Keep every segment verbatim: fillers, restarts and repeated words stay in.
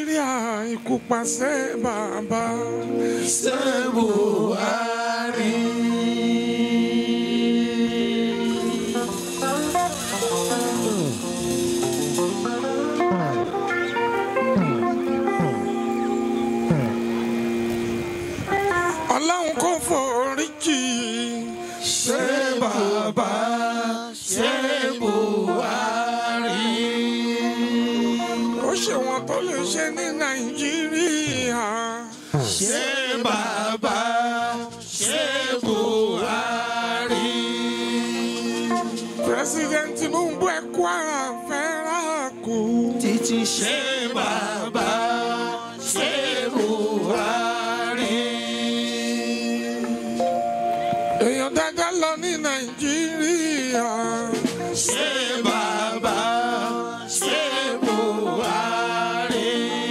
Nàìjíríà ikú pa ṣe bàbá ṣe Buhari. Ọlọ́run kò foríjì ṣe bàbá ṣe Buhari. Ó ṣe wọn tó lè ṣe ní Nàìjíríà ṣe bàbá ṣe Buhari. President Tinubu ẹ kú ara fẹ́ra kú títí ṣe bàbá ṣe Buhari. Èèyàn dáadáa lọ ní Nàìjíríà ṣe bàbá ṣe Buhari.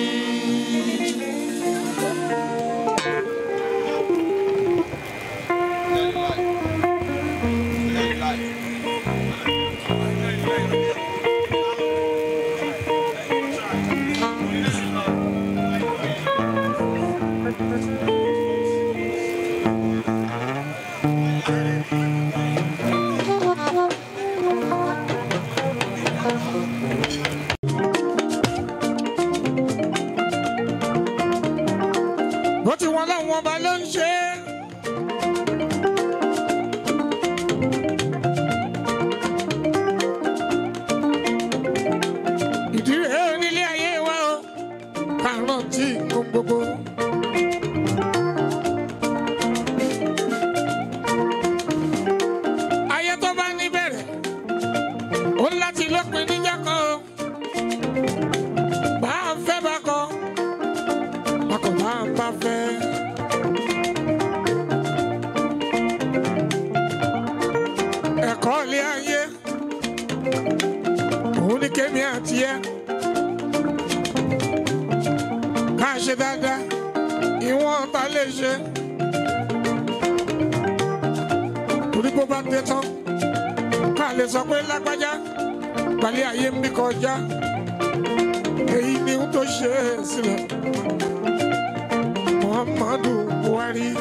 Bó ti wọn láwọn ọba ló ń ṣe. Ìdí rèé nílé ayé wa o, ká rántí ohun gbogbo. Ayé tó bá ní bẹ̀rẹ̀, ó láti lópin níjà kan o. Bá a fẹ́ bá kọ, bákan bá a bá fẹ́. Ẹ̀kọ́ ilé ayé, òun ní kémi àti ẹ. Ká ṣe dáadáa, ìwọ̀n ta lè ṣe. Torí bó bá dé tán, ká lè sọ pé lágbájá, balẹ̀ ayé ń bí kọjá. Èyí ni ohun tó ṣe é sílẹ̀. Muhammadu Buhari.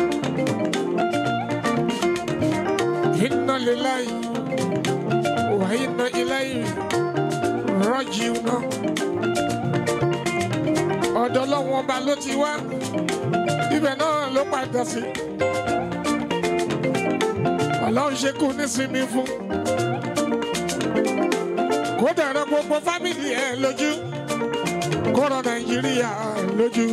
Inna lillahi wa inna ilayhi raji'un. Ọ̀dọ̀ Ọlọ́run ọba ló ti wá, ibẹ̀ náà ló padà sí. Ọlọ́run ṣe kú nísinmi fún. Kó dẹ̀rọ gbogbo fámìlì ẹ̀ lójú, kó rọ Nàìjíríà lójú.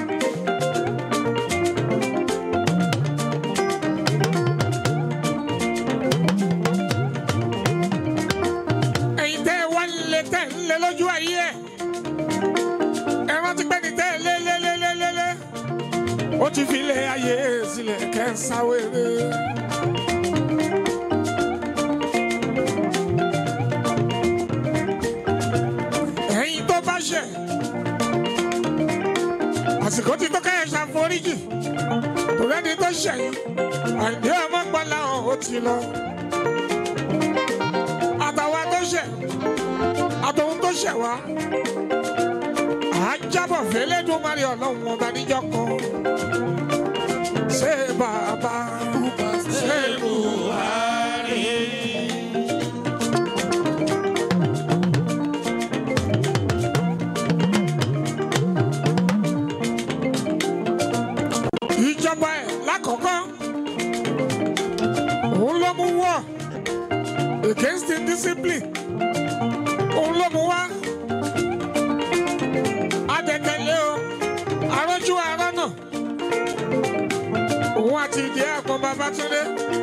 Lé lójú ayé ẹ, ẹ rántí pé ní tẹ́ lé lé lé lé lé lé, ó ti fi lé ayé sílẹ̀ kẹ́ńsáwéré. Ẹ̀yin tó bá ṣẹ̀, àsìkò tí tó kẹ́yẹ̀ ṣàforíjì, kò rẹ́ni tó ṣẹ̀yìn, àìní ọmọ gbọ́lá ọ̀hún ó ti lọ. Àtàwọn tó ṣẹ̀, àtòun tó ṣẹ̀ wá, àjábọ̀ fẹ́lẹ́dùn mari Ọlọ́run ọba níjọ́ kan. Ṣé bàbá ṣe Buhari. Ìjọba ẹ̀ lákọ̀ọ́kọ́, òun ló mú war against indiscipline. Òun ló mú wá. Adẹ̀tẹ̀lé o, arójú ara náà. Òun àti ìdí àpọn Babátúndé.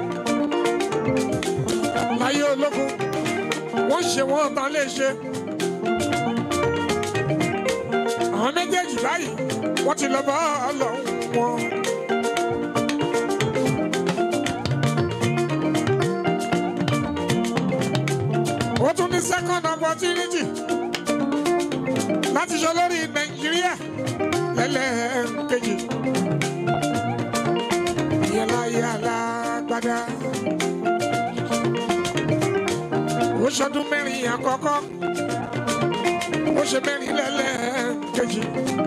Láyé ológun, wọ́n ṣe wọ́n tán lè ṣe. Àwọn méjèèjì báyìí, wọ́n ti lọ bá Ọlọ́run wọn. Ó tún ní second opportunity láti ṣe lórí Nàìjíríà lẹ́lẹ́kejì. Yàrá yàrá gbadá. Ó ṣọdún mẹ́rin àkọ́kọ́. Ó ó ṣe mẹ́rin lẹ́lẹ́kejì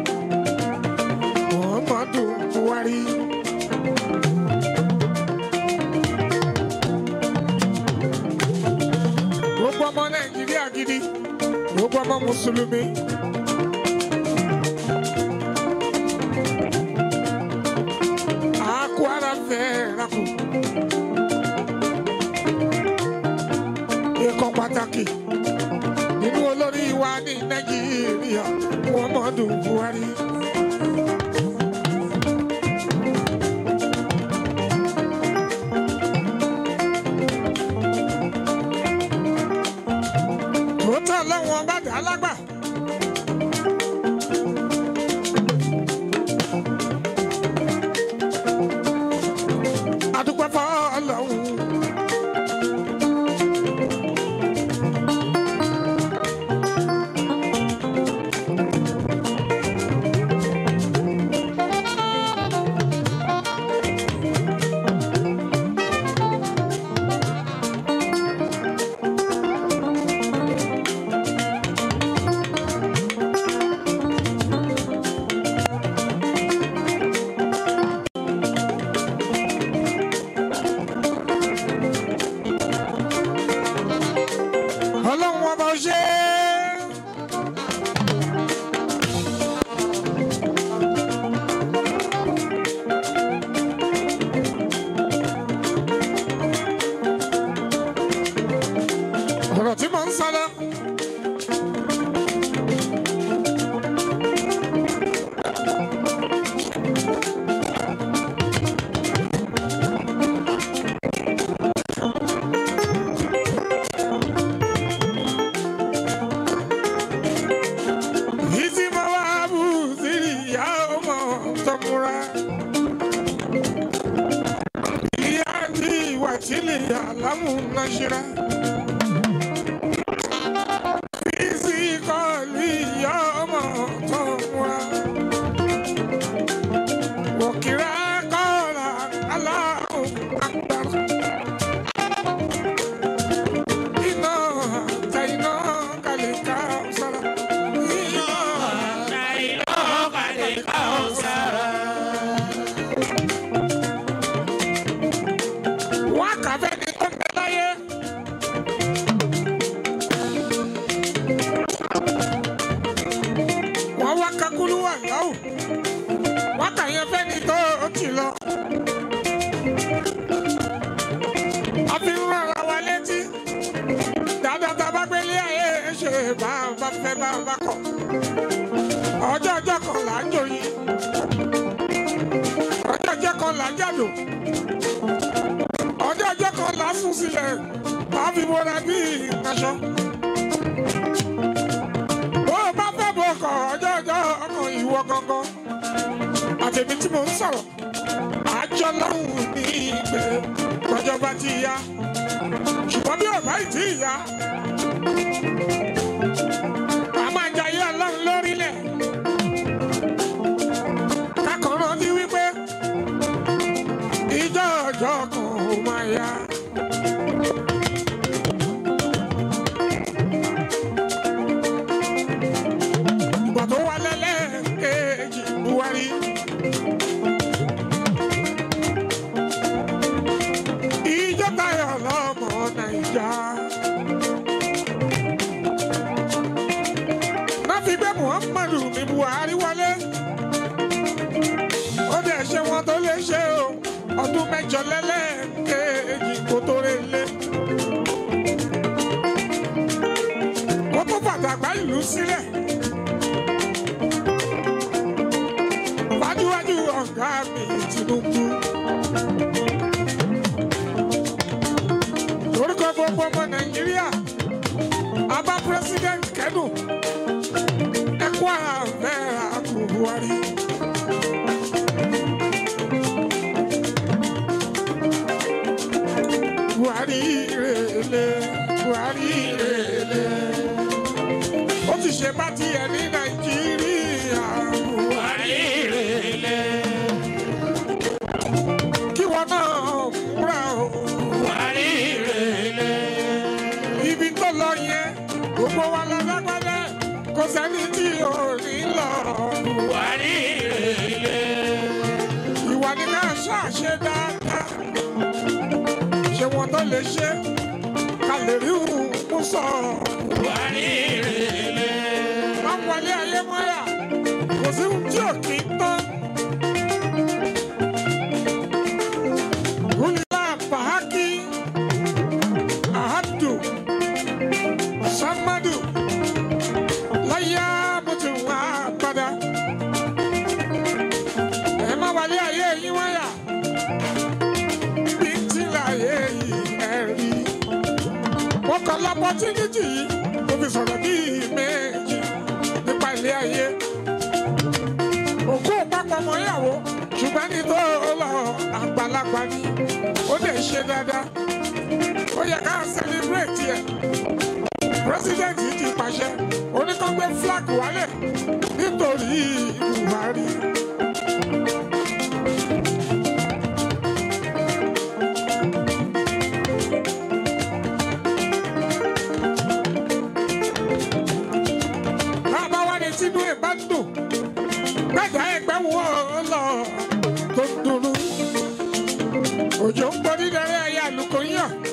Muhammadu Buhari. Gbogbo ọmọ Nàìjíríà gidi, gbogbo ọmọ Mùsùlùmí. Àkú ara fẹ́ rakù. Ikọ̀ pàtàkì nínú olórí wa ní Nàìjíríà Muhammadu Buhari. Tòótọ́ lọ́wọ́ bá dà lágbà. Adúpẹ́ fọ́ Ọlọ́run. Ọlọ́run ọba ṣe ọ̀rọ̀ tí mo ń sọ lọ. Alamu nashira physically yama tomwa wakira kola Allahu akbar ino taino kalika sara ino taino kalika sara wakabe kakulu wa lawo waka yẹn fẹ́ ni tó ti lọ a fi ń rọra wa létí dáadáa tá a bá gbélé ayé ṣe bá a bá fẹ́ bá a bá kọ̀ ọjọ́ ọjọ́ kan là ń jòyìn ọjọ́ ọjọ́ kan là ń jàdò ọjọ́ ọjọ́ kan là ń sùn sílẹ̀ a fi bọ́ra bí aṣọ. Ọjọ́ ọjọ́ ọkàn ìwọ gangan àtẹ̀mí tí mo ń sọ̀rọ̀ àjọ lọ́hùn ní ìgbẹ́ ọjọ́ bá ti yá ṣùgbọ́n bí ọ̀bá ì tí ì yá a máa jayé Ọlọ́run lórílẹ̀ kákọ̀ọ́rọ́ ní wípé ìjọ ọjọ́ kan ò máa yá. Tó wà lẹ́lẹ́kejì Buhari. Ìjọba ọlọ́mọ Nàìjà. Má fi gbé Muhammadu ní Buhari wọlé. Ó dẹ̀ ṣe wọn tó lè ṣe o. Ọdún mẹ́jọ lẹ́lẹ́kejì kó tó relé. Ó tó fàtàgbà ìlú sílẹ̀. Wájúwájú ọ̀gá mi Tinubu. Lórúkọ gbogbo ọmọ Nàìjíríà, a bá President kẹ́dùn. Ẹ kú àfẹ́ àkù Buhari. Buhari rèlé, Buhari rèlé. Ó ti ṣe bá tiẹ̀ ní Nàìjíríà. Buhari rèlé. Kí wọ́n náà múra o. Buhari rèlé. Ibi tó lọ yẹn, gbogbo wa la lágbádẹ́, kò sẹ́ni. Buhari rèé. Ìwà ni ká ṣàṣe dáadáa. Ṣé wọn tó lè ṣe ká lè rí òun sọ. Buhari rèé. Má wọlé ayé mọ́yà, kò sí ohun tí ò kí ń tán. Gúnlá Fàhákì, Ahadu, Samadu, láyà mo ti wá padà. Ẹ má wọlé ayé yín mọ́yà, bí tí láyé yìí ẹ rí. Wọ́n kọ́ lọ́pọ̀ tí kìjì yìí, mo fi sọ̀rọ̀ bí méjì nípa ilé ayé. Òkú papọ̀ mọ́ ìyàwó, ṣùgbọ́n ní tó lọ àgbàlagbà ni ó lè ṣe dáadáa. Ó yẹ ká celebrate ẹ̀. President ti pàṣẹ oníkọ́gbé flag wálẹ̀ nítorí Buhari. Bàbá wa ní sínú ìbádùn gbàgbà ẹgbẹ́ wo lọ tó dùnú. Òjò ń gbọ́ dídarí ẹ̀yà àlùkò yàn.